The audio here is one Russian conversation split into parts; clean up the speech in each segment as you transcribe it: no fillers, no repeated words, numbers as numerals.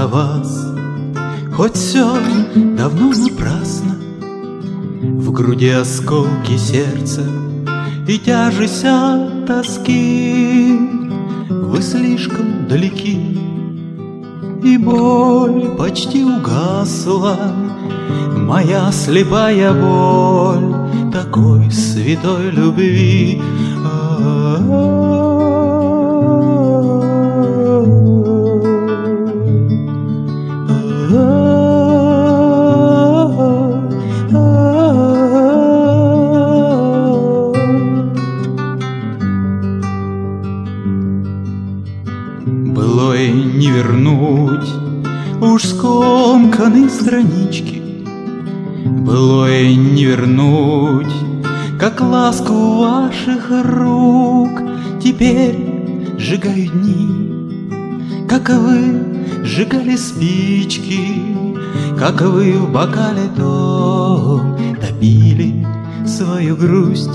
вас, хоть все давно напрасно. В груди осколки сердца и тяжесть от тоски. Вы слишком далеки, и боль почти угасла. Моя слепая боль такой святой любви. Былое не вернуть, уж скомканы странички. Былое не вернуть, как ласку ваших рук. Теперь сжигаю дни, как вы сжигали спички, как вы в бокале том топили свою грусть.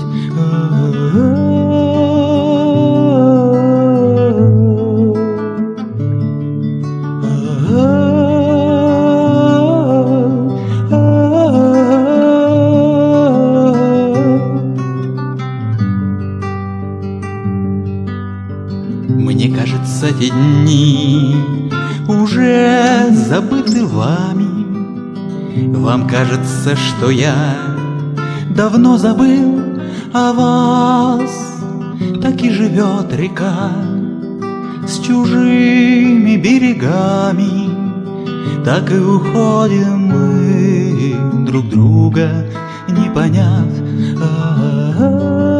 Мне кажется, те дни уже забыты вами. Вам кажется, что я давно забыл о вас. Так и живет река с чужими берегами, так и уходим мы, друг друга не поняв.